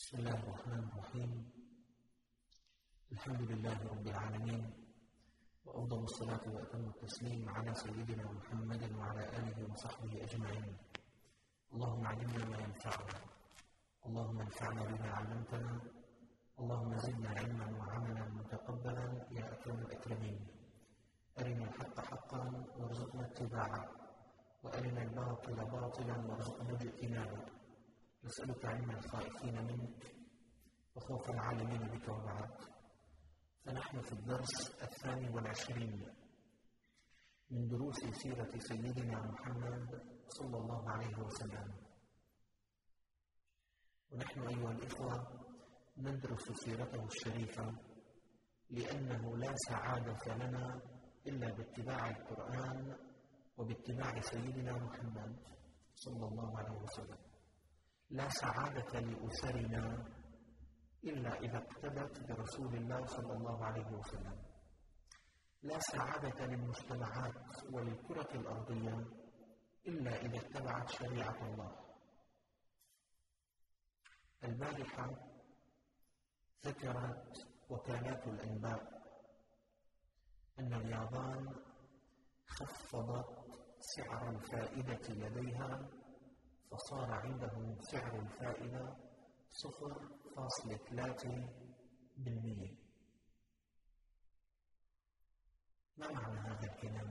بسم الله الرحمن الرحيم. الحمد لله رب العالمين، وأفضل الصلاة وأتم التسليم على سيدنا محمد وعلى آله وصحبه أجمعين. اللهم علمنا ما ينفعنا، اللهم انفعنا بما علمتنا، اللهم زدنا علما وعملا متقبلا يا أكرم الأكرمين. أرنا الحق حقا وارزقنا اتباعه، وأرنا الباطل باطلا وارزقنا اجتنابه. نسألك علم الخائفين منك وخوف العالمين بك وبعد. فنحن في الدرس 22 من دروس سيرة سيدنا محمد صلى الله عليه وسلم، ونحن أيها الإخوة ندرس سيرته الشريفة، لأنه لا سعادة لنا إلا باتباع القرآن وباتباع سيدنا محمد صلى الله عليه وسلم. لا سعادة لأسرنا إلا إذا اقتدت برسول الله صلى الله عليه وسلم. لا سعادة للمجتمعات وللكرة الأرضية إلا إذا اتبعت شريعة الله. البارحة ذكرت وكالات الأنباء أن اليابان خفضت سعر الفائدة لديها، فصار عندهم سعر الفائدة 0.3%. ما معنى هذا الكلام؟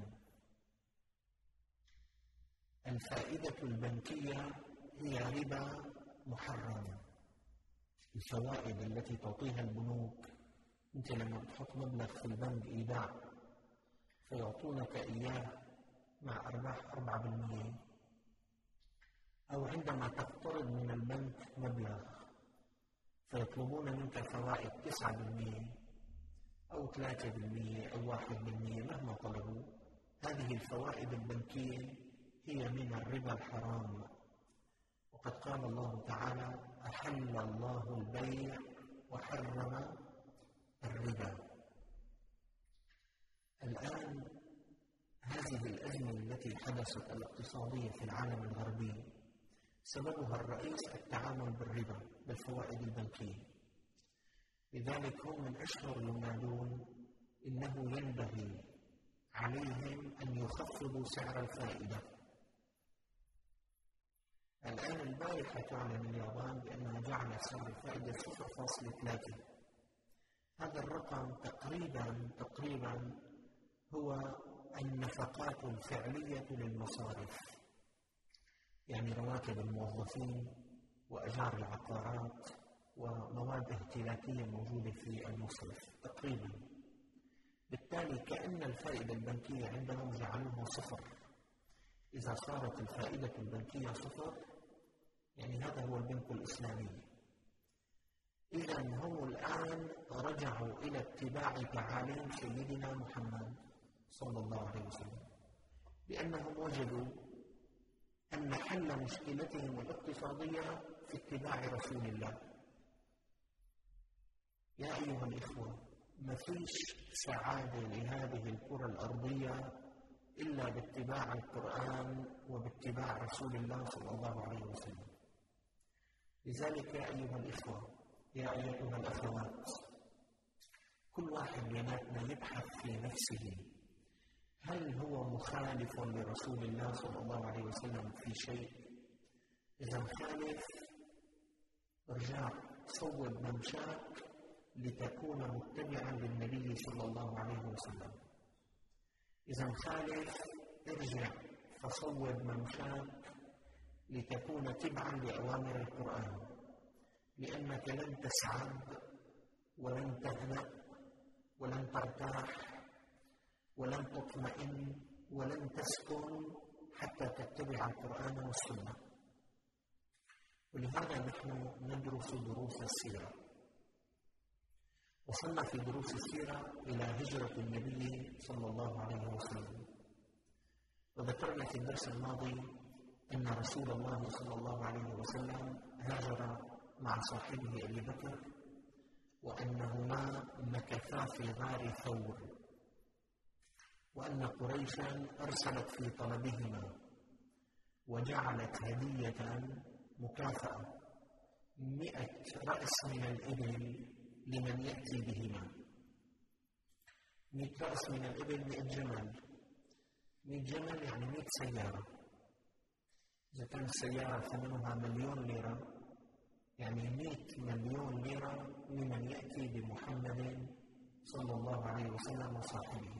الفائدة البنكية هي ربا محرمة. الفوائد التي تعطيها البنوك، أنت لما تحط مبلغ في البنك إيداع فيعطونك إياه مع أرباح 4%، أو عندما تقترض من البنك مبلغ فيطلبون منك فوائد 9% أو 3% أو 1%، مهما طلبوا. هذه الفوائد البنكية هي من الربا الحرام، وقد قال الله تعالى: أحل الله البيع وحرم الربا. الآن هذه الأزمة التي حدثت الاقتصادية في العالم الغربي سببها الرئيس التعامل بالربا، بالفوائد البنكية. لذلك هم من أشهر ينادون إنه ينبغي عليهم أن يخفضوا سعر الفائدة. الآن البارحة تعلن اليابان بأنها جعلت سعر الفائدة 0.3. هذا الرقم تقريبا هو النفقات الفعلية للمصارف، يعني رواتب الموظفين وأجار العقارات ومواد اهتلاكية موجودة في المصرف تقريبا. بالتالي كأن الفائدة البنكية عندهم جعلوها 0. إذا صارت الفائدة البنكية 0 يعني هذا هو البنك الإسلامي. إذا هم الآن رجعوا إلى اتباع تعاليم سيدنا محمد صلى الله عليه وسلم، لأنهم وجدوا أن حل مشكلتهم الاقتصادية في اتباع رسول الله. يا أيها الإخوة، ما فيش سعادة لهذه الكرة الأرضية إلا باتباع القرآن وباتباع رسول الله صلى الله عليه وسلم. لذلك يا أيها الإخوة، يا أيها الأخوات، كل واحد مننا يبحث في نفسه هل هو مخالف لرسول الله صلى الله عليه وسلم في شيء؟ إذا مخالف ارجع صوب ممشاك لتكون متبعا للنبي صلى الله عليه وسلم. إذا مخالف ارجع فصوب ممشاك لتكون تبعا لأوامر القرآن، لأنك لن تسعد ولن تهنأ ولن ترتاح ولن تطمئن ولن تسكن حتى تتبع القرآن والسنة. ولهذا نحن ندرس دروس السيرة. وصلنا في دروس السيرة إلى هجرة النبي صلى الله عليه وسلم، وذكرنا في الدرس الماضي أن رسول الله صلى الله عليه وسلم هاجر مع صاحبه أبي بكر، وأنهما مكثا في غار ثور، وأن قريشا أرسلت في طلبهما وجعلت هدية مكافأة 100 رأس من الإبل لمن يأتي بهما. 100 رأس من الإبل 100 جمل. 100 جمل يعني 100 سيارة. إذا كانت السيارة ثمنها 1,000,000 ليرة يعني 100 مليون ليرة لمن يأتي بمحمد صلى الله عليه وسلم وصاحبه.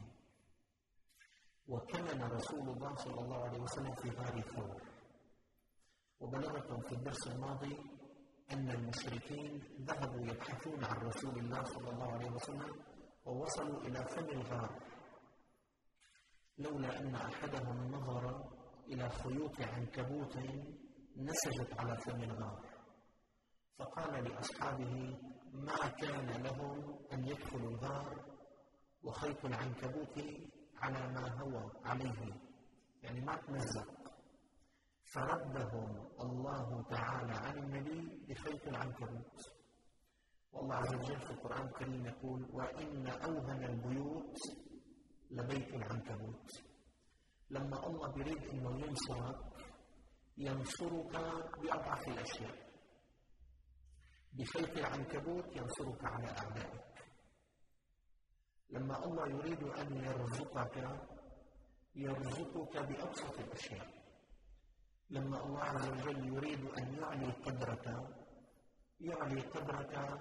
وكمن رسول الله صلى الله عليه وسلم في غار ثور. وبلغكم في الدرس الماضي أن المشركين ذهبوا يبحثون عن رسول الله صلى الله عليه وسلم ووصلوا إلى فم الغار، لولا أن أحدهم نظر إلى خيوط عنكبوت نسجت على فم الغار، فقال لأصحابه: ما كان لهم أن يدخلوا الغار وخيط العنكبوت على ما هو عليه، يعني ما تمزق، فردهم الله تعالى عن النبي بخيط العنكبوت. والله عز وجل في القرآن الكريم يقول: وإن أوهن البيوت لبيت العنكبوت. لما الله بيريد أنه ينصرك بأضعف الأشياء. بخيط العنكبوت ينصرك على أعدائك. لما الله يريد أن يرزقك بأبسط الأشياء. لما الله عز وجل يريد أن يعلي قدرك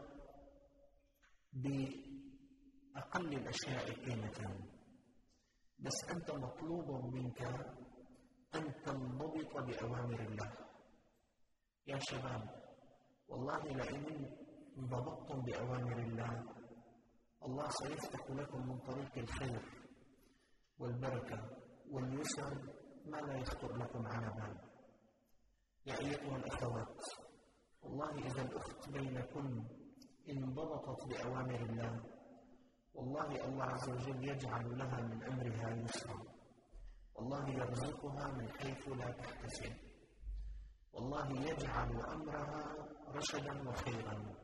بأقل الأشياء قيمة. بس أنت مطلوب منك أن تنضبط بأوامر الله. يا شباب، والله لئن انضبطتم بأوامر الله سيفتح لكم من طريق الخير والبركة واليسر ما لا يخطر لكم على بال. يا أيتها الأخوات، والله إذا الأخت بينكن انضبطت بأوامر الله، والله الله عز وجل يجعل لها من أمرها يسرا. والله يرزقها من حيث لا تحتسب. والله يجعل أمرها رشدا وخيرا.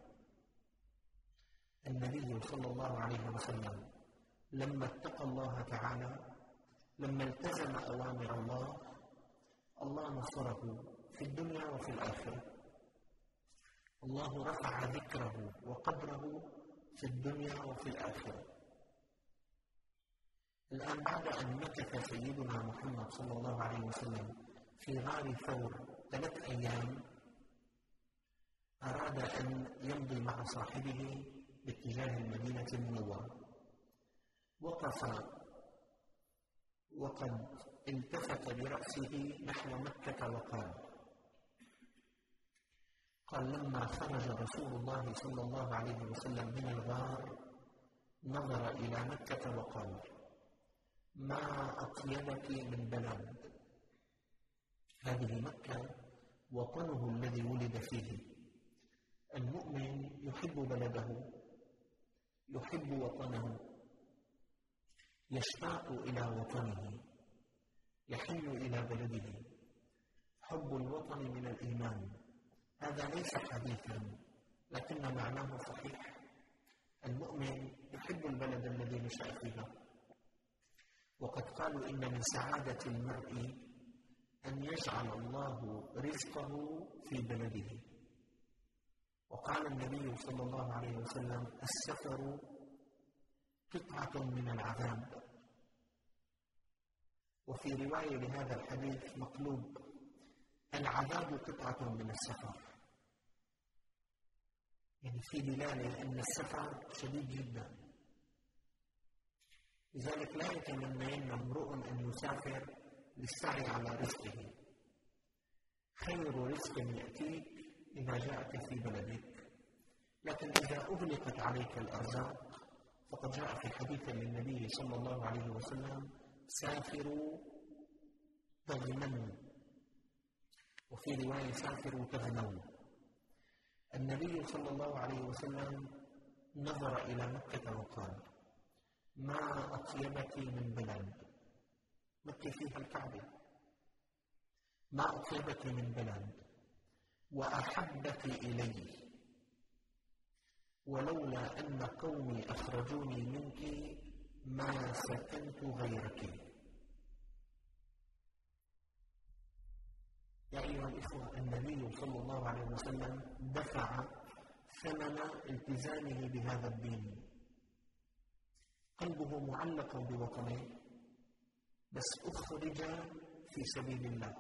النبي صلى الله عليه وسلم لما اتقى الله تعالى، لما التزم أوامر الله نصره في الدنيا وفي الآخرة. الله رفع ذكره وقدره في الدنيا وفي الآخرة. الآن بعد أن مكث سيدنا محمد صلى الله عليه وسلم في غار ثور 3 أيام، أراد أن يمضي مع صاحبه باتجاه المدينة المنورة. وقف وقد التفت برأسه نحو مكة وقال: لما خرج رسول الله صلى الله عليه وسلم من الغار نظر إلى مكة وقال: ما أطيبك من بلد. هذه مكة وطنه الذي ولد فيه. المؤمن يحب بلده، يحب وطنه، يشتاق إلى وطنه، يحن إلى بلده. حب الوطن من الإيمان. هذا ليس حديثا لكن معناه صحيح. المؤمن يحب البلد الذي نشأ فيه. وقد قالوا إن من سعادة المرء أن يجعل الله رزقه في بلده. وقال النبي صلى الله عليه وسلم: السفر قطعة من العذاب. وفي رواية لهذا الحديث مقلوب: العذاب قطعة من السفر. يعني في دلالة أن السفر شديد جدا. لذلك لا يتمنين امرؤ أن يسافر للسعي على رزقه. خير رزق يأتيك إذا جاءك في بلدك. لكن إذا أغلقت عليك الأرزاق فقد جاء في حديث للنبي صلى الله عليه وسلم: سافروا تغنموا، وفي رواية: سافروا تغنموا. النبي صلى الله عليه وسلم نظر إلى مكة وقال: ما أطيبك من بلد. مكة فيها الكعبة. ما أطيبك من بلد وأحبك إلي، ولولا أن قومي أخرجوني منك ما سكنت غيرك. يا أيها الإخوة، النبي صلى الله عليه وسلم دفع ثمن التزامه بهذا الدين، قلبه معلق بوطنه، بس أخرج في سبيل الله.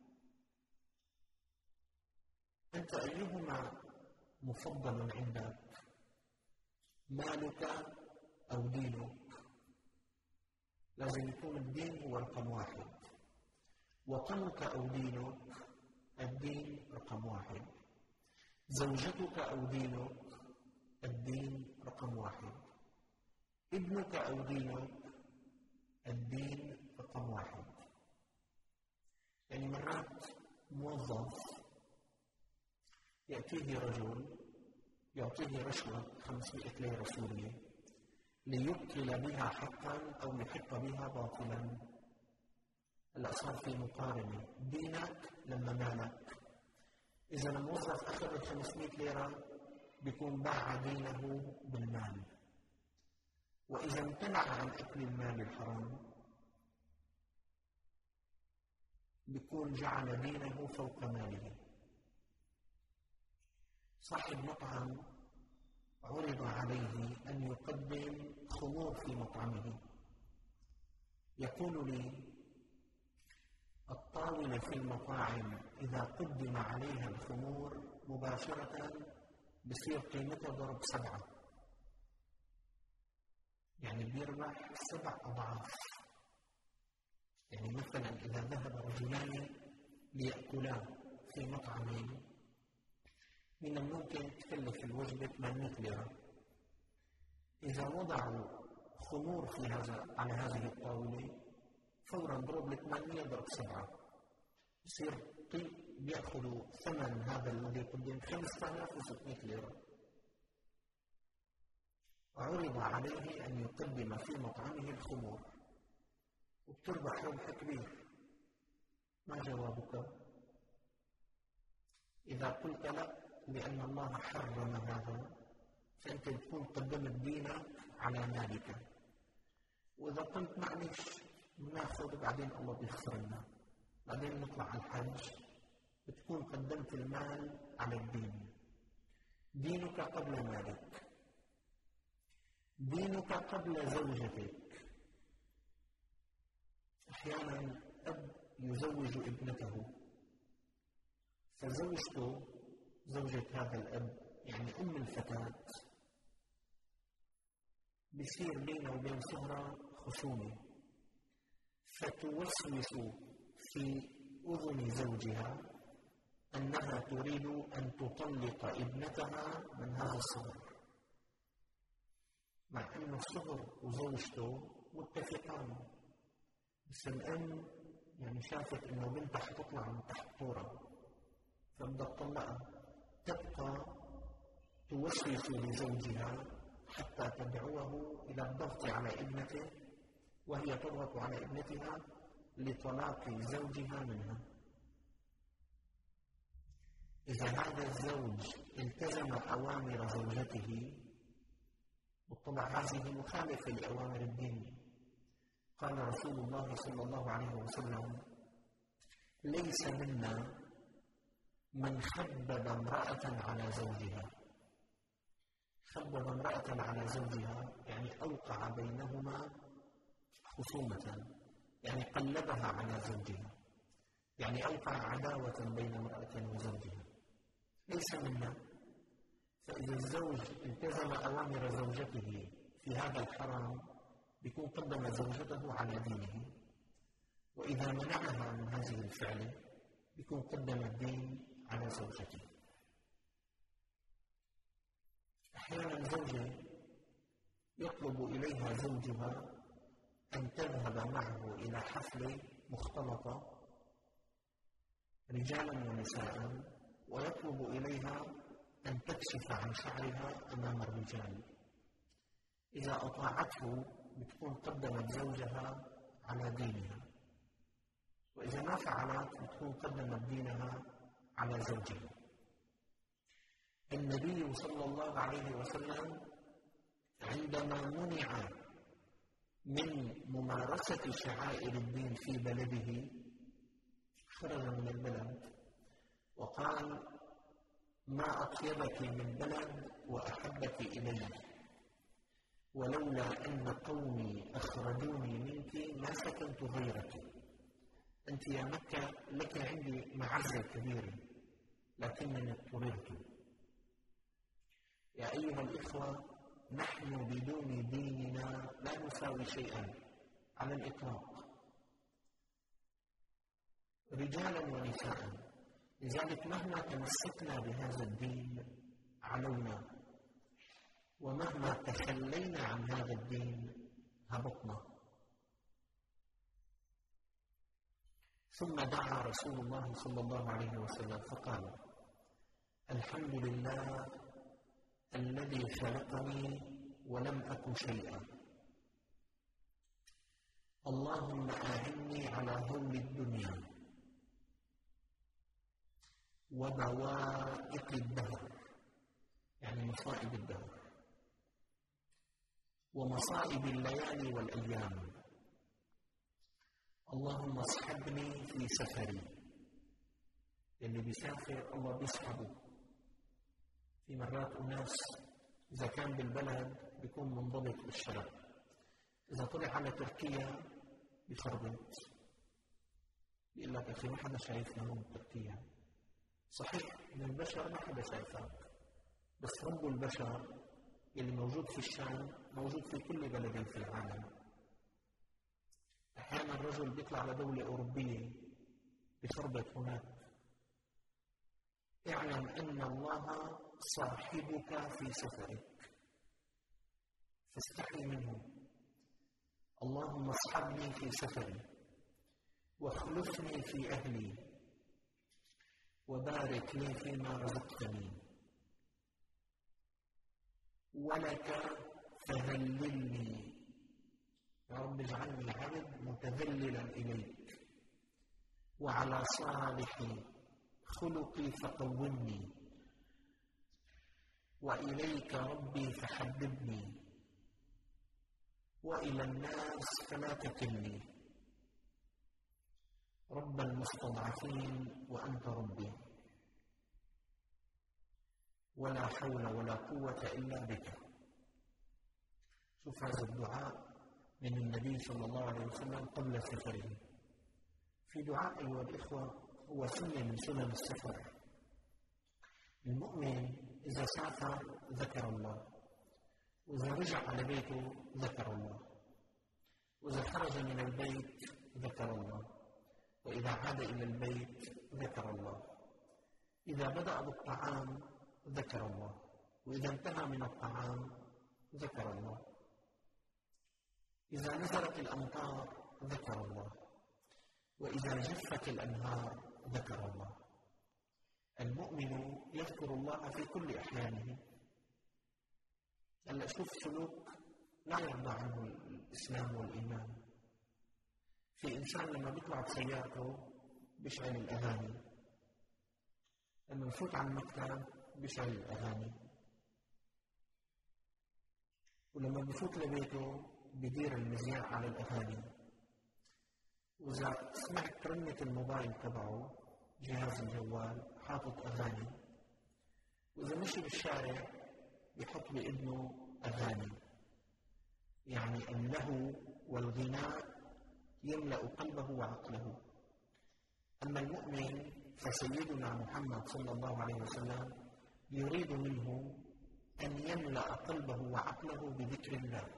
أنت أيهما مفضل عندك؟ مالك أو دينك؟ لازم يكون الدين هو رقم واحد. وطنك أو دينك؟ الدين رقم واحد. زوجتك أو دينك؟ الدين رقم واحد. ابنك أو دينك؟ الدين رقم واحد. يعني مرات موظف يأتيه رجل يعطيه رشوة 500 ليرة سورية ليبطل بها حقا أو يحق بها باطلا. هلا صار في مقارنة، دينك لما مالك. إذا الموظف أخذ 500 ليرة بيكون باع دينه بالمال، وإذا امتنع عن أكل المال الحرام بيكون جعل دينه فوق ماله. صاحب مطعم عرض عليه أن يقدم خمور في مطعمه، يقول لي: الطاولة في المطاعم إذا قدم عليها الخمور مباشرة بصير قيمتها ضرب 7، يعني بيربح 7 أضعاف. يعني مثلا إذا ذهب رجلان ليأكلا في مطعم، من الممكن تكلف الوجبة 800 ليرة. إذا وضعوا خمور على هذه الطاولة، فورا ضرب 8 ضرب 7 يصير بيأخذوا ثمن هذا الذي قدم 5600 ليرة. عرض عليه أن يقدم في مطعمه الخمور وبتربح ربح كبير. ما جوابك؟ إذا قلت لا لأن الله حرم هذا، فأنت تكون قدمت دينك على مالك. وإذا قلت معلش ناخذ بعدين الله بيغفر لنا، بعدين نطلع على الحج، بتكون قدمت المال على الدين. دينك قبل مالك، دينك قبل زوجتك. أحيانا أب يزوج ابنته، فزوجته زوجة هذا الأب يعني أم الفتاة بيصير بينه وبين سهرة خصومة، فتوسوس في أذن زوجها أنها تريد أن تطلق ابنتها من هذا الصغر، مع أن الصغر وزوجته متفقان، بس الأم يعني شافت أنه بنتها حتطلع من تحت طورة فبدها تطلقها. تبقى توسوس لزوجها حتى تدعوه إلى الضغط على ابنته، وهي تضغط على ابنتها لطلاق زوجها منها. إذا هذا الزوج التزم أوامر زوجته، بالطبع هذه مخالفة لأوامر الدين. قال رسول الله صلى الله عليه وسلم: ليس منا من خبب امرأة على زوجها. خبب امرأة على زوجها يعني أوقع بينهما خصومة، يعني قلبها على زوجها، يعني أوقع عداوة بين امرأة وزوجها. ليس منا. فإذا الزوج التزم أوامر زوجته في هذا الحرام بيكون قدم زوجته على دينه، وإذا منعها من هذه الفعل بيكون قدم الدين على زوجته. أحيانا زوجة يطلب إليها زوجها أن تذهب معه إلى حفلة مختلطة رجالا ونساء، ويطلب إليها أن تكشف عن شعرها أمام الرجال. إذا أطاعته بتكون قدمت زوجها على دينها، وإذا ما فعلت بتكون قدمت دينها على زوجها. النبي صلى الله عليه وسلم عندما منع من ممارسة شعائر الدين في بلده خرج من البلد وقال: ما أطيبك من بلد وأحبك إلي، ولولا أن قومي أخرجوني منك ما سكنت غيرك. أنت يا مكة لك عندي معزة كبيرة، لكنني اضطررت. يا أيها الإخوة، نحن بدون ديننا لا نساوي شيئا على الإطلاق، رجالا ونساء. لذلك مهما تمسكنا بهذا الدين علونا، ومهما تخلينا عن هذا الدين هبطنا. ثم دعا رسول الله صلى الله عليه وسلم فقال: الحمد لله الذي خلقني ولم أكن شيئا، اللهم أعني على هول الدنيا وبوائق الدهر، يعني مصائب الدهر، ومصائب الليالي والأيام. اللهم اصحبني في سفري. اللي بيسافر الله بيسحبه. في مرات الناس إذا كان بالبلد بيكون منضبط بالشرع، إذا طلع على تركيا بيخربط، بيقول لك: أخي ما حدا شايفنا هون بتركيا. صحيح من البشر ما حدا شايفك، بس رب البشر اللي موجود في الشام موجود في كل بلد في العالم. أحيانا الرجل بيطلع على دولة أوروبية بيخربط هناك. اعلم أن الله صاحبك في سفرك، فاستحي منه. اللهم اصحبني في سفري واخلفني في أهلي وبارك لي فيما رزقتني، ولك فذللني. يا رب اجعلني عبد متذللا إليك، وعلى صالح خلقي فقومني، وإليك ربي فحببني، وإلى الناس فلا تكلني. رب المستضعفين وأنت ربي، ولا حول ولا قوة إلا بك. شوف هذا الدعاء من النبي صلى الله عليه وسلم قبل سفره. في دعاء أيها الإخوة هو سنة من سنن السفر. المؤمن إذا سافر ذكر الله، وإذا رجع على بيته ذكر الله، وإذا خرج من البيت ذكر الله، وإذا عاد إلى البيت ذكر الله، إذا بدأ بالطعام ذكر الله، وإذا انتهى من الطعام ذكر الله، إذا نزلت الأمطار ذكر الله، وإذا جفت الأنهار ذكر الله. المؤمن يذكر الله في كل أحيانه. هلا شوف سلوك لا يرضى عنه الإسلام والإيمان. في إنسان لما بيطلع بسيارته بيشغل الأغاني، لما يفوت على المكتب بيشغل الأغاني، ولما بيفوت لبيته بدير المذياع على الأغاني، وإذا سمعت رنة الموبايل تبعه جهاز الجوال حاطط أغاني، وإذا مشي بالشارع بيحط بإذنه أغاني. يعني اللهو والغناء يملأ قلبه وعقله. أما المؤمن فسيدنا محمد صلى الله عليه وسلم يريد منه أن يملأ قلبه وعقله بذكر الله.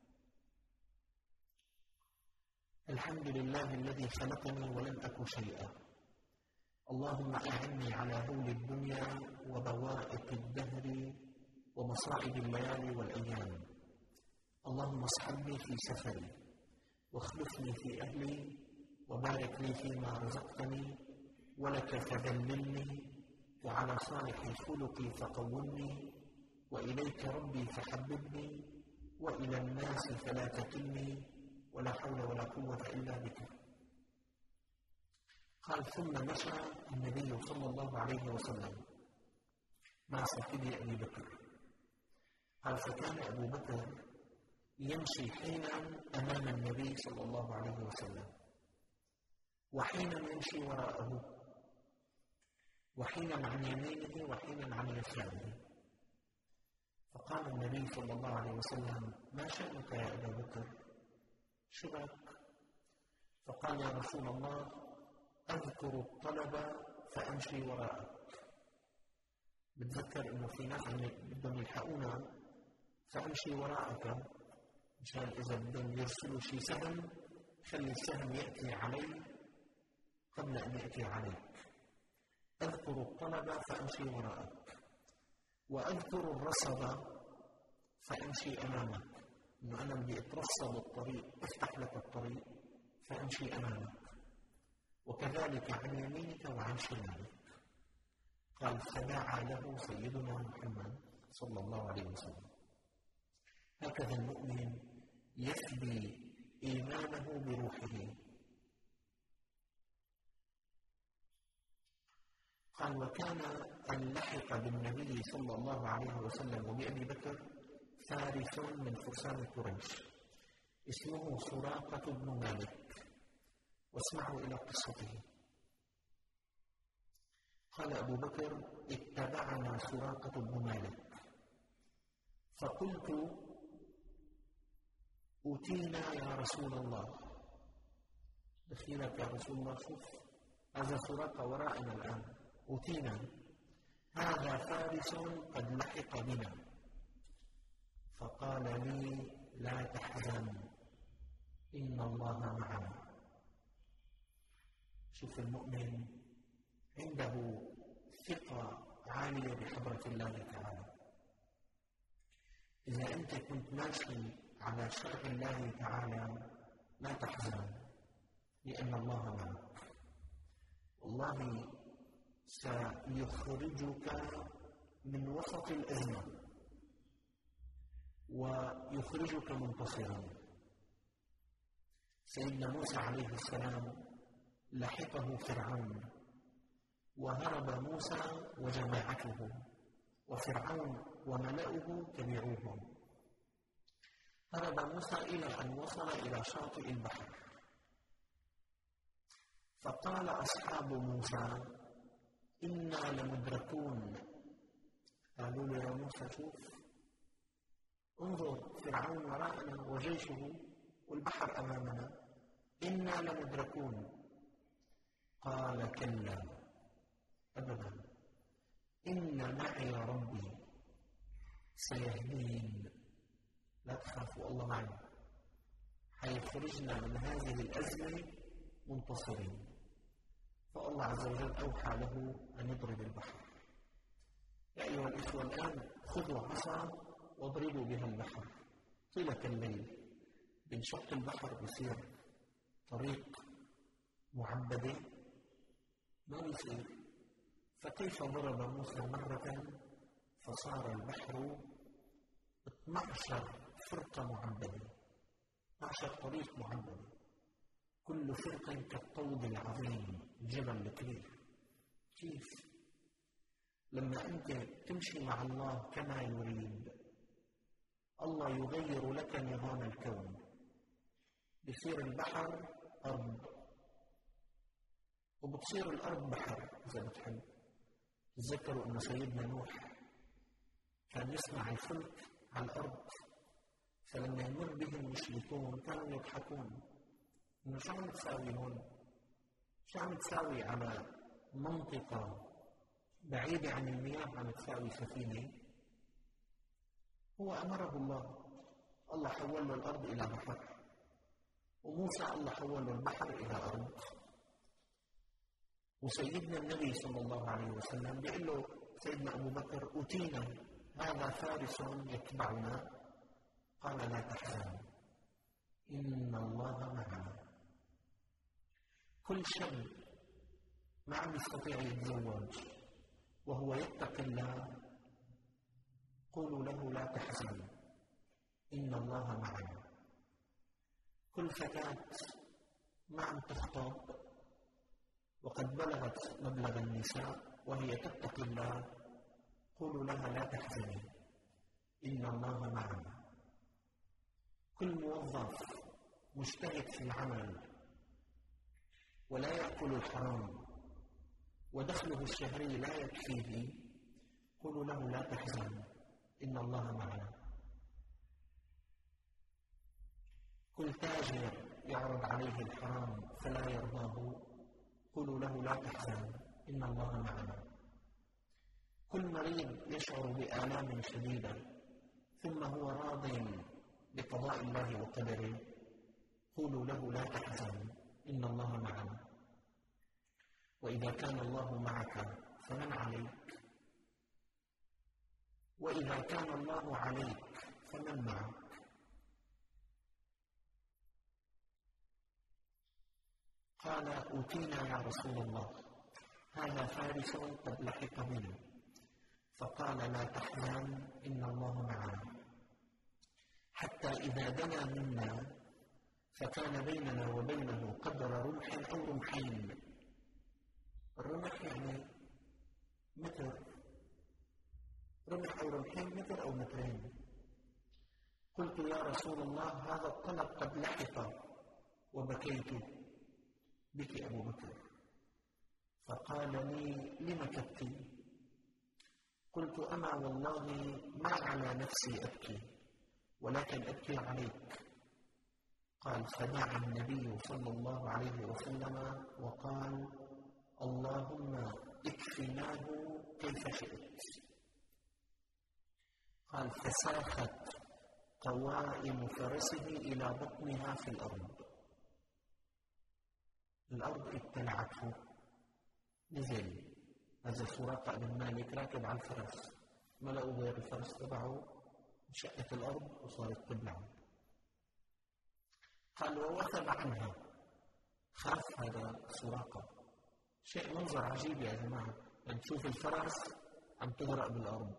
الحمد لله الذي خلقني ولم أك شيئا، اللهم أعني على هول الدنيا وبوائق الدهر ومصائب الليالي والأيام. اللهم اصحبني في سفري واخلفني في أهلي وبارك لي فيما رزقتني، ولك فذللني، وعلى صالح خلقي فقومني، وإليك ربي فحببني، وإلى الناس فلا تكلني، ولا حول ولا قوة إلا بك. قال: ثم مشى النبي صلى الله عليه وسلم مع صاحبه أبي بكر. قال: فكان أبو بكر يمشي حينا أمام النبي صلى الله عليه وسلم، وحينا يمشي وراءه. وحينا عن يمينه وحينا عن يساره. فقال النبي صلى الله عليه وسلم: ما شأنك يا أبا بكر؟ شو بك؟ فقال: يا رسول الله، أذكر الطلب فأمشي وراءك. بتذكر إنه في ناس بدهم يلحقونا فأمشي وراءك، مشان إذا بدهم يرسلوا شيء سهم خلي السهم يأتي علي قبل أن يأتي عليك. أذكر الطلب فأمشي وراءك، وأذكر الرصد فأمشي أمامك، إنه أنا بدي أترصد الطريق أفتح لك الطريق فأمشي أمامك، وكذلك عن يمينك وعن شمالك. قال: فدعا له سيدنا محمد صلى الله عليه وسلم. هكذا المؤمن يفدي إيمانه بروحه. قال: وكان أن لحق بالنبي صلى الله عليه وسلم وبأبي بكر فارس من فرسان قريش اسمه سراقة بن مالك، واسمعوا إلى قصته. قال أبو بكر: اتبعنا سراقة بن مالك، فقلت: أوتينا يا رسول الله. دخيلك يا رسول الله، شوف هذا سراقة ورائنا الآن. أوتينا، هذا فارس قد لحق بنا. فقال لي: لا تحزن، إن الله معنا. شوف المؤمن عنده ثقة عالية بحضرة الله تعالى. إذا أنت كنت ماشي على شرع الله تعالى لا تحزن، لأن الله معك. والله سيخرجك من وسط الأزمة ويخرجك منتصرا. سيدنا موسى عليه السلام لحقه فرعون، وهرب موسى وجماعته، وفرعون وملأه تبعوهم. هرب موسى إلى أن وصل إلى شاطئ البحر، فقال أصحاب موسى: إنا لمدركون. قالوا له: يا موسى شوف، انظر فرعون وراءنا وجيشه والبحر أمامنا، إنا لمدركون. قال: كلا، أبدا، إن معي ربي سيهدين. لا تخافوا، الله معنا، حيخرجنا من هذه الأزمة منتصرين. فالله عز وجل أوحى له أن يضرب البحر. يا أيها الإخوة، الآن خذوا عصا واضربوا بها البحر طيلة الليل. بنشق البحر بصير طريق معبدة؟ ما بيصير. فكيف ضرب موسى مرة فصار البحر 12 فرقة معبدة، 12 طريق معبدة، كل فرق كالطود العظيم، الجبل الكبير. كيف؟ لما أنت تمشي مع الله كما يريد، الله يغير لك نظام الكون، بصير البحر أرض، وبتصير الأرض بحر إذا بتحب. تذكروا أن سيدنا نوح كان يصنع الفلك على الأرض، فلما يمر به المشركون كانوا يضحكون: إنه شو عم تساوي هون؟ شو عم تساوي على منطقة بعيدة عن المياه عم تساوي سفينة؟ هو أمره الله حول له الأرض إلى بحر، وموسى الله حول له البحر إلى أرض. وسيدنا النبي صلى الله عليه وسلم بيقول له سيدنا أبو بكر: أوتينا، هذا فارس يتبعنا. قال: لا تحزن، إن الله معنا. كل شاب ما عم يستطيع يتزوج وهو يتقي الله، قولوا له: لا تحزن، إن الله معنا. كل فتاة ما عم تخطب وقد بلغت مبلغ النساء وهي تتقي الله، قولوا لها: لا تحزني، إن الله معنا. كل موظف مجتهد في العمل ولا يأكل الحرام، ودخله الشهري لا يكفيه، قولوا له لا تحزن إن الله معنا. كل تاجر يعرض عليه الحرام فلا يرضاه، قولوا له لا تحزن إن الله معنا. كل مريض يشعر بآلام شديدة ثم هو راض بقضاء الله وقدره، قولوا له لا تحزن إن الله معنا. وإذا كان الله معك فمن عليك؟ وإذا كان الله عليك فمن معك؟ قال أوتينا يا رسول الله، هذا فارس قد لحق بنا. فقال لا تحزن إن الله معنا. حتى إذا دنا منا فكان بيننا وبينه قدر رمح أو رمحين. الرمح يعني متر، رمح أو رمحين متر أو مترين. قلت يا رسول الله هذا الطلب قد لحق، وبكيت. بكي أبو بكر فقال لي لم تبكي؟ قلت أما والله ما على نفسي أبكي ولكن أبكي عليك. قال فدعا النبي صلى الله عليه وسلم وقال اللهم اكفناه كيف شئت. قال فساخت قوائم فرسه إلى بطنها في الأرض ابتلعته. نزل هذا سراقة بن مالك راكب على الفرس، ملأوا غير الفرس تبعه شقت الأرض وصارت تبلعه. قال ووثب عنها، خاف هذا سراقة. شيء منظر عجيب يا جماعة، أن تشوف الفرس عم تغرق بالأرض.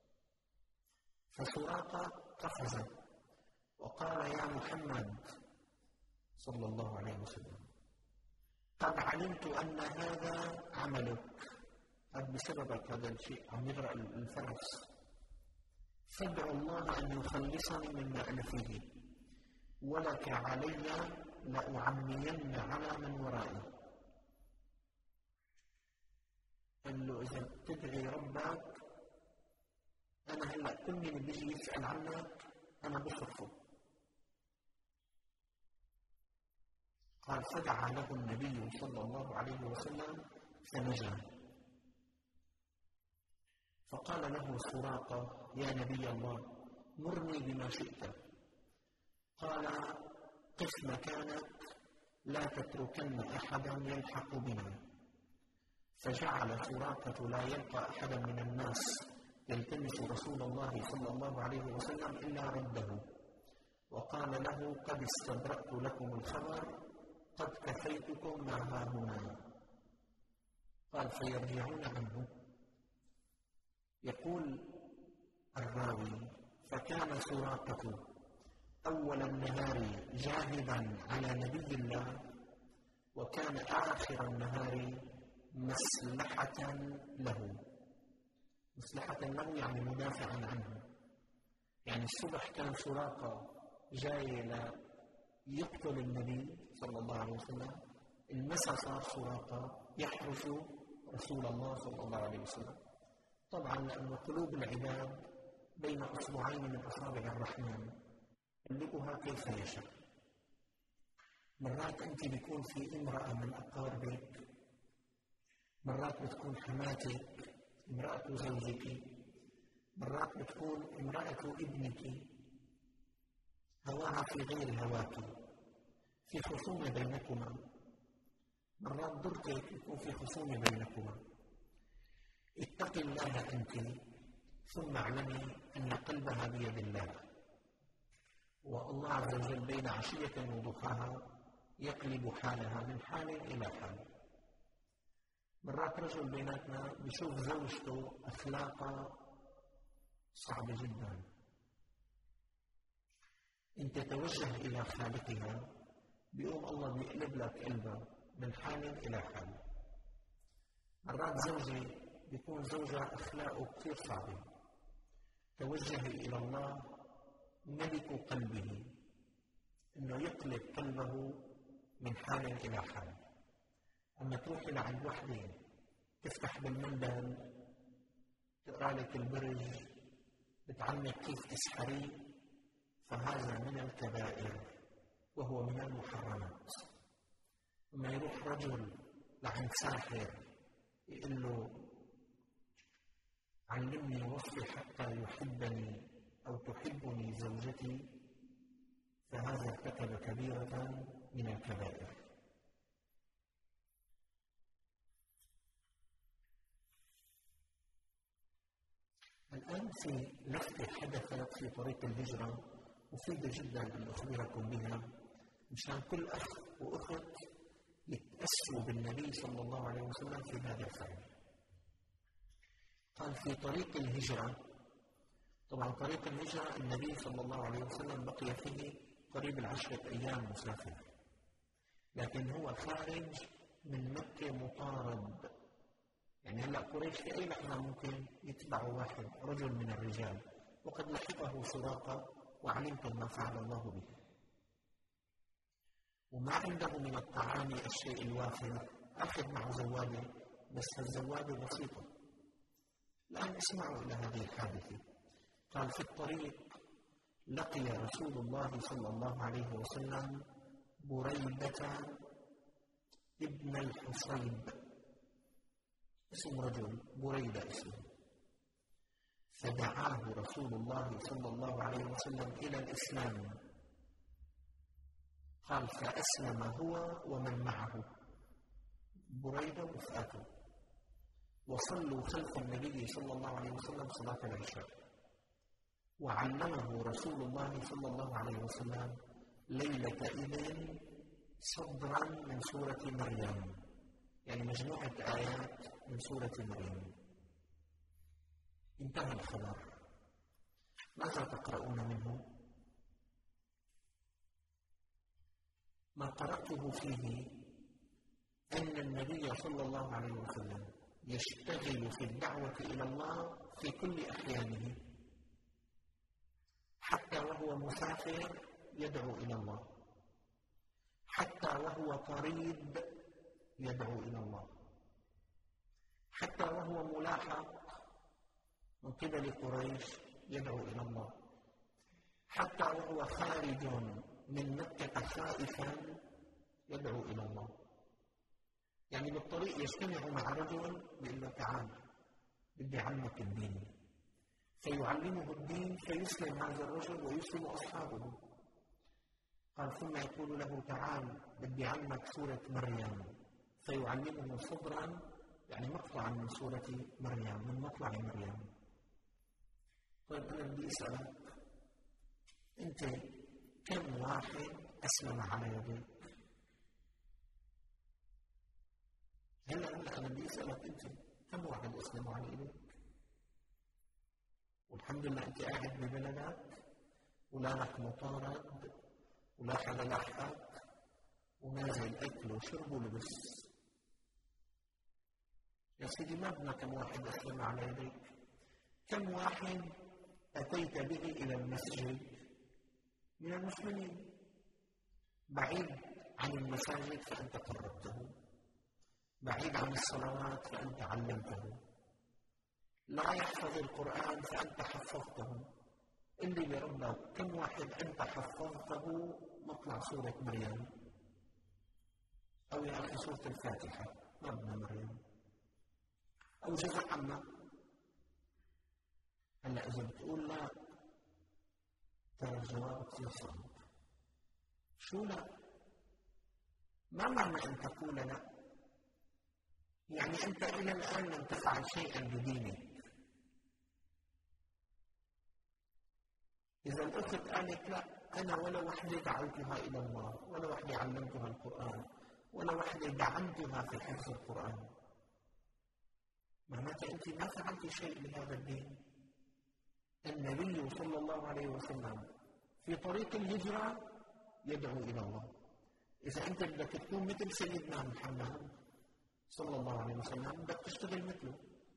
فسراقة قفز وقال يا محمد صلى الله عليه وسلم قد علمت أن هذا عملك، قد بسببك هذا الشيء عم يغرق الفرس، فادعوا الله أن يخلصني مما أنا فيه، ولك علي لأعمين على من ورائي. قال له إذا بتدعي ربك أنا هلأ كل من بيجي يسأل عنك أنا بصرفه. قال فدعا له النبي صلى الله عليه وسلم فنجا. فقال له سراقة يا نبي الله مرني بما شئت. قال قف مكانك لا تتركن أحدا يلحق بنا. فجعل سراقة لا يلقى أحدا من الناس يلتمس رسول الله صلى الله عليه وسلم إلا رده، وقال له قد استبرأت لكم الخبر، قد كفيتكم ما ها هنا. قال فيرجعون عنه. يقول الراوي فكان سراقة أول النهار جاهدا على نبي الله، وكان آخر النهار مسلحة له. مسلحة له يعني مدافعا عنه. يعني الصبح كان سراقة جاي يقتل النبي صلى الله عليه وسلم، المساء صار سراقة يحرس رسول الله صلى الله عليه وسلم. طبعا لأن قلوب العباد بين أصبعين من أصابع الرحمن يملكها كيف يشاء. مرات أنت بيكون في امرأة من أقاربك، مرات بتكون حماتك امرأة زوجك، مرات بتكون امرأة ابنك هواها في غير هواك، في خصومة بينكما. مرات ضرتك يكون في خصومة بينكما. اتق الله أنت ثم اعلمي أن قلبها بيد الله، والله عز وجل بين عشية وضحاها يقلب حالها من حال إلى حال. مرات رجل بيناتنا بيشوف زوجته أخلاقها صعبة جدا، انت توجه إلى خالقها بيقوم الله بيقلب لك قلبها من حال إلى حال. مرات زوجي بيكون زوجها أخلاقه كثير صعبة، توجه إلى الله ملك قلبه إنه يقلب قلبه من حال إلى حال. أما تروحي لعند وحدة تفتح بالمندل، تقرأ لك البرج، بتعلمك كيف تسحري، فهذا من الكبائر وهو من المحرمات. لما يروح رجل لعند ساحر يقول له علمني وصفي حتى يحبني أو تحبني زوجتي، فهذا ارتكب كبيرة من الكبائر. الآن في لفتة حدثت في طريق الهجرة مفيدة جدا أن أخبركم بها مشان كل أخ وأخت يتأسوا بالنبي صلى الله عليه وسلم في هذا الفعل. قال في طريق الهجرة، طبعا طريق الهجرة النبي صلى الله عليه وسلم بقي فيه قريب 10 أيام مسافر، لكن هو خارج من مكة مطارد. يعني هلأ قريش في أي لحظة ممكن يتبعوا واحد رجل من الرجال، وقد لحقه سراقة وعلمتم ما فعل الله به. وما عنده من الطعام الشيء الوافر، أخذ معه زوادة، بس الزوادة بسيطة. الآن اسمعوا إلى هذه الحادثة. قال في الطريق لقي رسول الله صلى الله عليه وسلم بريدة ابن الحصيب، اسم رجل بريدة اسمه، فدعاه رسول الله صلى الله عليه وسلم إلى الإسلام. قال فأسلم هو ومن معه، بريدة وفاته، وصلوا خلف النبي صلى الله عليه وسلم صلاة العشاء. وعلمه رسول الله صلى الله عليه وسلم ليلة إذن صدرا من سورة مريم، يعني مجموعة آيات من سورة مريم. انتهى الخبر. ماذا تقرؤون منه؟ ما قرأته فيه أن النبي صلى الله عليه وسلم يشتغل في الدعوة إلى الله في كل أحيانه، حتى وهو مسافر يدعو إلى الله، حتى وهو طريد يدعو إلى الله، حتى وهو ملاحق من قبل قريش يدعو إلى الله، حتى وهو خارج من مكة خائفا يدعو إلى الله. يعني بالطريق يجتمع مع رجل بيقول له تعال بدي أعلمك الدين، فيعلمه الدين فيسلم هذا الرجل ويسلم أصحابه. قال ثم يقول له تعال بدي أعلمك سورة مريم، فيعلمه صدرا، يعني مقطعا من سورة مريم، من مطلع مريم. طيب أنا بدي أسألك، أنت كم واحد أسلم على يديك؟ هلا أنا بدي أسألك أنت كم واحد أسلم على يديك؟ والحمد لله أنت قاعد ببلدك ولا لك مطارد ولا حدا لحقك ونازل أكل وشرب ولبس. يا سيدي ما بدنا كم واحد أسلم على يديك، كم واحد أتيت به إلى المسجد من المسلمين؟ بعيد عن المساجد فأنت قربته، بعيد عن الصلوات فأنت علمته، لا يحفظ القرآن فأنت حفظته. اللي بربك كم واحد أنت حفظته مطلع سورة مريم، أو يا أخي سورة الفاتحة ما بدنا مريم، أو جزء عنا. هلا إذا بتقول لا، ترى الجواب كثير صعب. شو لا؟ ما معنى أن تقول لا؟ يعني أنت إلى الآن لم تفعل شيئا بدينك. إذا الأخت قالت لا أنا ولا وحدة دعوتها إلى الله، ولا وحدة علمتها القرآن، ولا وحدة دعمتها في حفظ القرآن، معناته أنت ما فعلت شيء لهذا الدين. النبي صلى الله عليه وسلم في طريق الهجرة يدعو إلى الله. إذا أنت بدك تكون مثل سيدنا محمد صلى الله عليه وسلم بدك تشتغل مثله.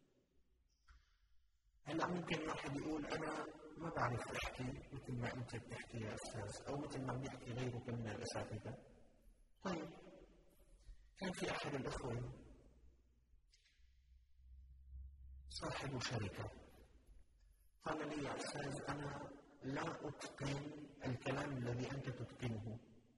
هلا ممكن واحد يقول أنا ما بعرف أحكي مثل ما أنت بتحكي يا أستاذ، أو مثل ما بيحكي غيرك من الأساتذة. طيب كان في أحد الأخوة صاحب شركة قال لي: يا أستاذ، أنا لا أتقن الكلام الذي أنت تتقنه،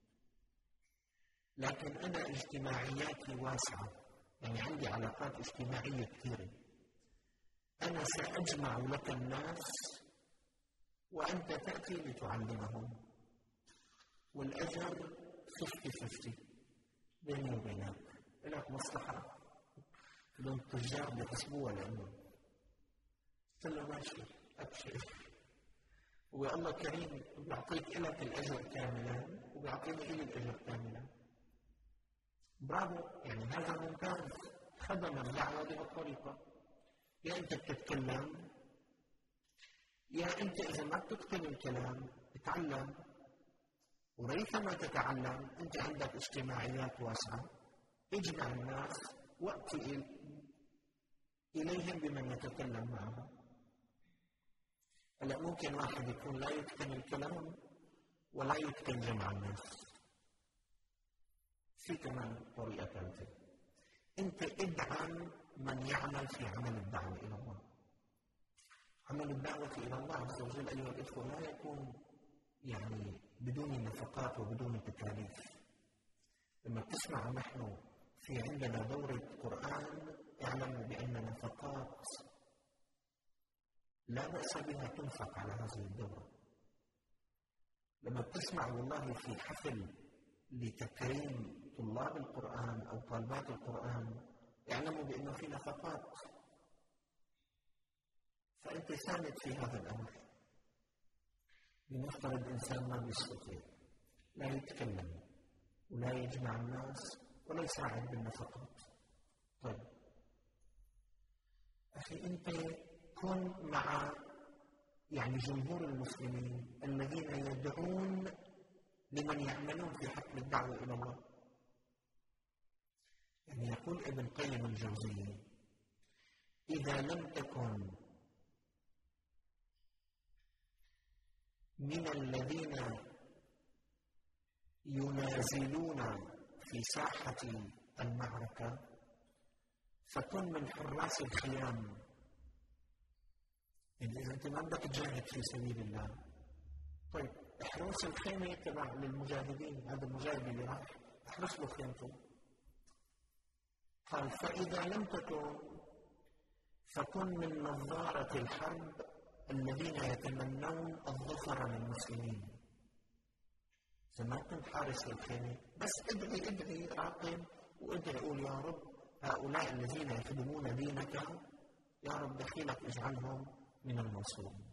لكن أنا اجتماعياتي واسعة، يعني عندي علاقات اجتماعية كثيرة، أنا سأجمع لك الناس وأنت تأتي لتعلمهم، والأجر 50-50 بيني وبينك، لك مصلحة. لهم التجار بيحسبوها لأنه. قلت له: ماشي، أبشر، والله كريم بيعطيك إلك الأجر كاملا وبيعطيني إلي الأجر كاملا. برافو، يعني هذا ممتاز، خدم الدعوة بهالطريقة. يا أنت بتتكلم، يا أنت إذا ما بتتقن الكلام اتعلم، وريثما تتعلم أنت عندك اجتماعيات واسعة، اجمع الناس وأتي إليهم بمن يتكلم معهم. هلا ممكن واحد يكون لا يتقن الكلام ولا يتقن جمع الناس. في كمان طريقة ثالثة، أنت ادعم من يعمل في عمل الدعوة إلى الله. عمل الدعوة إلى الله عز وجل أيها الإخوة لا يكون يعني بدون نفقات وبدون تكاليف. لما تسمع نحن في عندنا دورة قرآن، اعلموا بأن نفقات لا بأس بها تنفق على هذه الدورة. لما بتسمع والله في حفل لتكريم طلاب القرآن أو طالبات القرآن، اعلموا بأنه في نفقات، فأنت ساند في هذا الأمر. لنفترض إنسان ما بيستطيع، لا يتكلم ولا يجمع الناس ولا يساعد بالنفقات. طيب أخي، أنت كن مع يعني جمهور المسلمين الذين يدعون لمن يعملون في حقل الدعوة إلى الله. يعني يقول ابن قيم الجوزية: إذا لم تكن من الذين ينازلون في ساحة المعركة فكن من حراس الخيام. يعني إذا أنت ما بدك تجاهد في سبيل الله، طيب احرس الخيمة تبع للمجاهدين، هذا المجاهد اللي راح احرس له خيمته. قال: فإذا لم تكن فكن من نظارة الحرب الذين يتمنون الظفر للمسلمين. إذا ما كنت حارس للخيمة بس ادعي راقب وادعي قول: يا رب هؤلاء الذين يخدمون دينك يا رب دخيلك اجعلهم من المنصورين.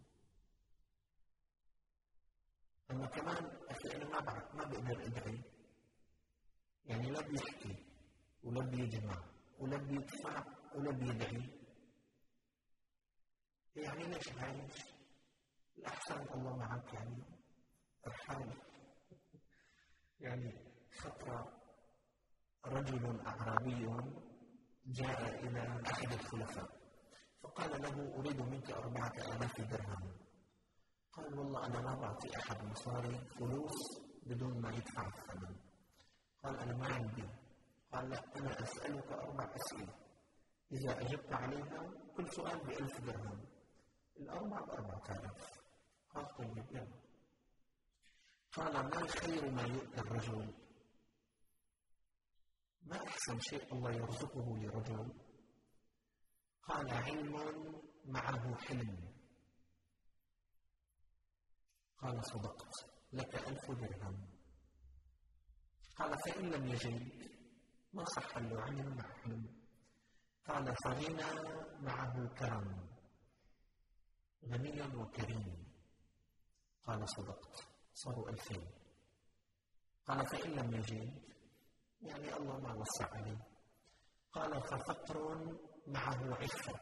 أما كمان أخي أنا ما بقدر أدعي، يعني لا بيحكي ولا بيجمع ولا بيدفع ولا بيدعي، يعني ليش عايش؟ الأحسن الله معك، يعني ارحال. يعني خطر رجل أعرابي جاء إلى أحد الخلفاء فقال له: أريد منك 4000 درهم. قال: والله أنا ما بعطي أحد مصاري فلوس بدون ما يدفع الثمن. قال: أنا ما عندي. قال: لا، أنا أسألك 4 أسئلة، إذا أجبت عليها كل سؤال ب1000 درهم، الأربع ب4000. قال: طيب يلا. قال: ما خير ما يؤتى الرجل؟ ما أحسن شيء الله يرزقه لرجل؟ قال: علم معه حلم. قال: صدقت، لك 1000 درهم. قال: فإن لم يجد؟ ما صح له علم مع حلم. قال: فغنى معه كرم، غني وكريم. قال: صدقت، صاروا 2000. قال: فإن لم يجد؟ يعني الله ما وسع عليه. قال: ففقر معه عفة،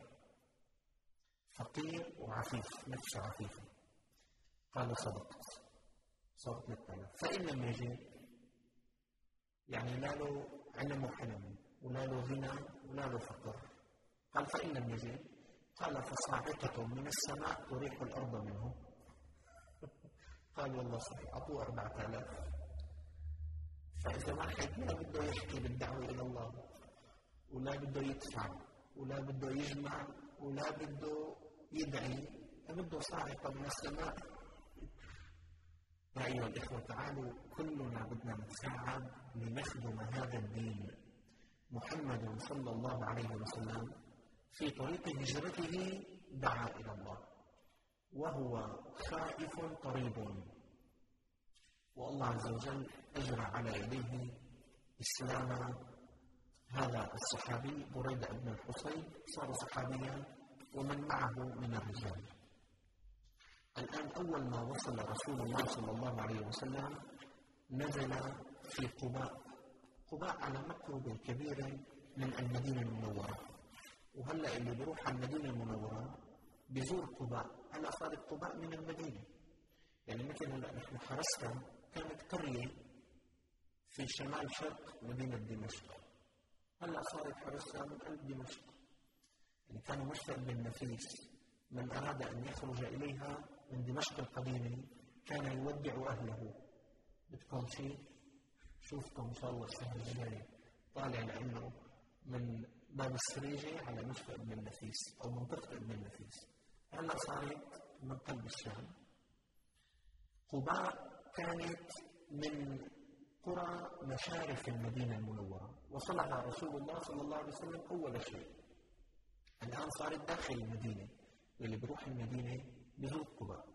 فقير وعفيف، نفسه عفيفة. قال: صدقت، صارت 3000. فإن لم يجد؟ يعني لا له علم وحلم ولا له غنى ولا له فقر. قال: فإن لم يجد؟ قال: فصاعقة من السماء تريح الأرض منه. قال: والله صحيح، أعطوه 4000. فإذا واحد لا بده يحكي بالدعوة إلى الله ولا بده يدفع ولا بده يجمع ولا بده يدعي، بده صاعقة من السماء. يا أيها الإخوة تعالوا كلنا بدنا نتساعد لنخدم هذا الدين. محمد صلى الله عليه وسلم في طريق هجرته دعا إلى الله وهو خائف طريب، والله عز وجل أجرى على يديه إسلام هذا الصحابي بريدة بن الحصيب، صار صحابيا ومن معه من الرجال. الآن أول ما وصل رسول الله صلى الله عليه وسلم نزل في قباء. قباء على مقرب كبير من المدينة المنورة، وهلأ اللي بيروح على المدينة المنورة بيزور قباء. هلأ صارت قباء من المدينة، يعني مثل هلأ نحن حرسنا كانت قرية في شمال شرق مدينة دمشق، هلأ صارت حرسها من قلب دمشق. يعني كان مشتاق بن نفيس من أراد أن يخرج إليها من دمشق القديمة كان يودع أهله. بدكم شيء؟ شوفكم إن شاء الله السنة الجاية طالع لأنه من باب السريجة على مشتاق بن نفيس أو منطقة ابن نفيس. هلأ صارت من قلب الشام. قباء كانت من قرى مشارف المدينة المنورة، وصلها رسول الله صلى الله عليه وسلم أول شيء. الآن صارت داخل المدينة، واللي بيروح المدينة بزور قباء.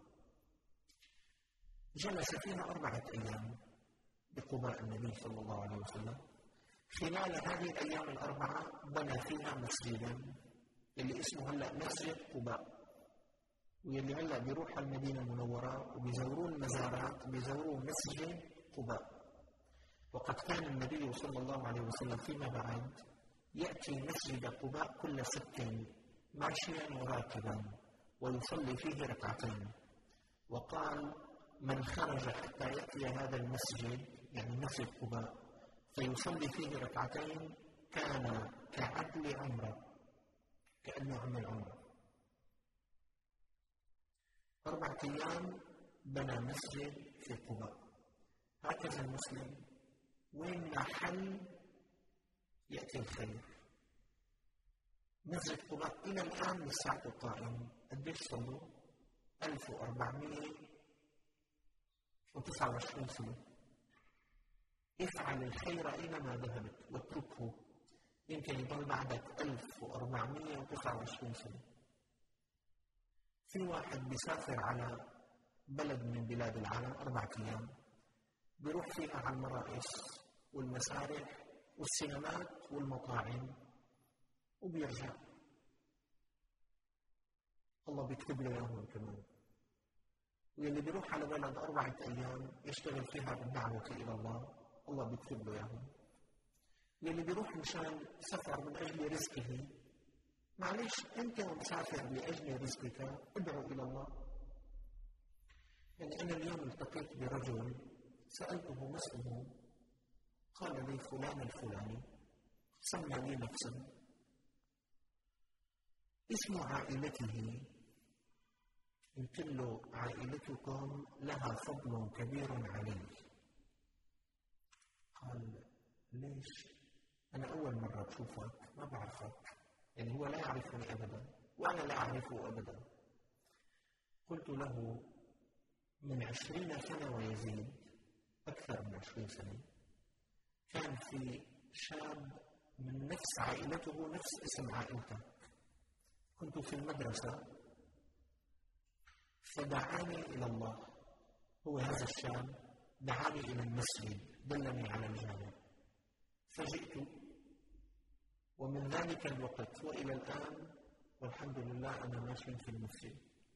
جلس فيها 4 أيام بقباء النبي صلى الله عليه وسلم. خلال هذه الأيام ال4 بنى فيها مسجدا اللي اسمه هلأ مسجد قباء، واللي هلأ بيروح على المدينة المنورة وبيزورون مزارات بيزوروا مسجد قباء. وقد كان النبي صلى الله عليه وسلم فيما بعد يأتي مسجد قباء كل 6 ماشيا وراكبا ويصلي فيه 2 وقال: من خرج حتى يأتي هذا المسجد، يعني مسجد قباء، فيصلي فيه 2 كان كعدل عمره، كأنه عمل عمره. 4 أيام بنى مسجد في قباء. هكذا المسلم وين ما حل يأتي الخير. مسجد قباء إلى الآن لساعته قائم. قديش صلوا؟ 1429 سنة. افعل الخير أينما ذهبت واتركه، يمكن يضل بعدك 1429 سنة. في واحد بيسافر على بلد من بلاد العالم 4 أيام، بيروح فيها على المرائس والمسارح والسينمات والمطاعم وبيرجع. الله بيكتب له يوم كمان. واللي بيروح على بلد 4 أيام يشتغل فيها بالدعوة إلى الله، الله بيكتب له يوم. واللي بيروح مشان سفر من أجل رزقه، معلش أنت مسافر لأجل رزقك ادعو إلى الله. يعني أنا اليوم التقيت برجل سألته ما اسمه، قال لي فلان الفلاني، سمى لي نفسه. اسم عائلته، قلت له: عائلتكم لها فضل كبير علي. قال: ليش؟ أنا أول مرة بشوفك، ما بعرفك. يعني هو لا يعرفني أبدا وأنا لا أعرفه أبدا. قلت له: من 20 سنة ويزيد، أكثر من 20 سنة، كان في شاب من نفس عائلته نفس اسم عائلتك، كنت في المدرسة فدعاني إلى الله. هو هذا الشاب دعاني إلى المسجد، دلني على الجامع، فجئت، ومن ذلك الوقت وإلى الآن والحمد لله أنا ماشي في المسجد.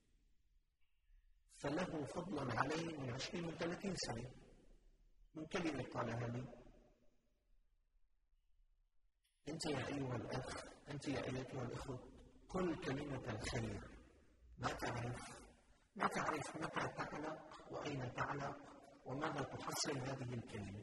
فله فضلا علي من 20 و 30 سنة من كلمة قالها لي. أنت يا أيها الأخ، أنت يا أيتها الأخوة، كل كلمة الخير. ما تعرف متى تعلق وأين تعلق وماذا تحصل هذه الكلمة.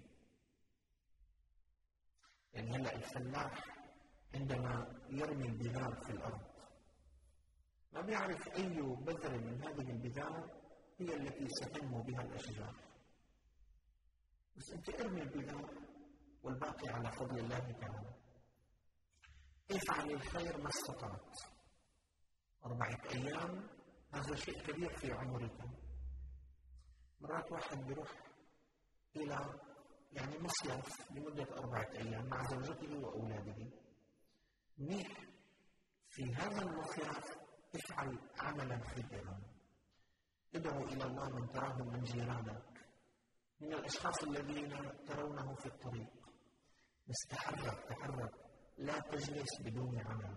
يعني هلأ الفلاح عندما يرمي البذار في الأرض ما بيعرف أي بذرة من هذه البذار هي التي ستنمو بها الأشجار، بس أنت ارمي البذار والباقي على فضل الله تعالى. افعل الخير ما استطعت، 4 أيام هذا شيء كبير في عمركم. مرات واحد بيروح إلى مصيف لمدة 4 أيام مع زوجته وأولاده. منيح في هذا المصيف افعل عملا خيرا، ادعو إلى الله من تراهم من جيرانك، من الأشخاص الذين ترونه في الطريق، بس تحرك، لا تجلس بدون عمل.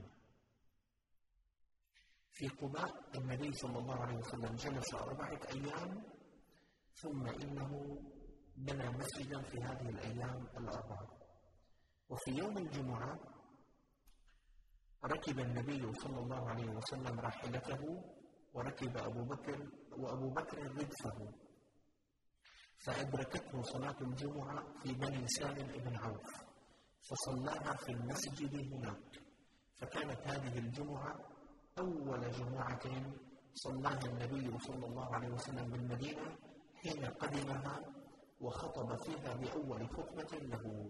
في قباء النبي صلى الله عليه وسلم جلس 4 أيام، ثم إنه بنى مسجدا في هذه الأيام 4. وفي يوم الجمعة ركب النبي صلى الله عليه وسلم راحلته، وركب أبو بكر ردفه، فأدركته صلاة الجمعة في بني سالم بن عوف، فصلاها في المسجد هناك. فكانت هذه الجمعة أول جمعة صلاها النبي صلى الله عليه وسلم بالمدينة حين قدمها، وخطب فيها بأول خطبة له.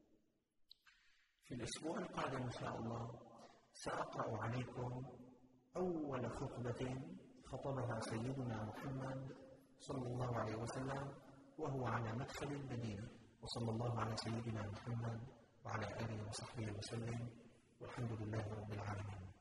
في الأسبوع القادم إن شاء الله سأقرأ عليكم أول خطبة خطبها سيدنا محمد صلى الله عليه وسلم وهو على مدخل المدينة. وصلى الله على سيدنا محمد وعلى آله وصحبه وسلم، والحمد لله رب العالمين.